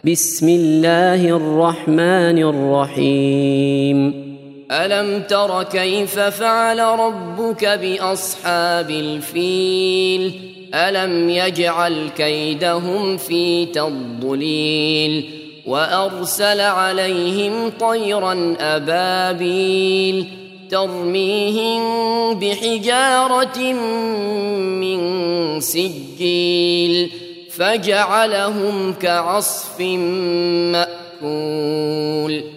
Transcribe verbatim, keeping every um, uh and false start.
بسم الله الرحمن الرحيم ألم تر كيف فعل ربك بأصحاب الفيل ألم يجعل كيدهم في تضليل وأرسل عليهم طيرا أبابيل ترميهم بحجارة من سجيل فجعلهم كعصف مأكول.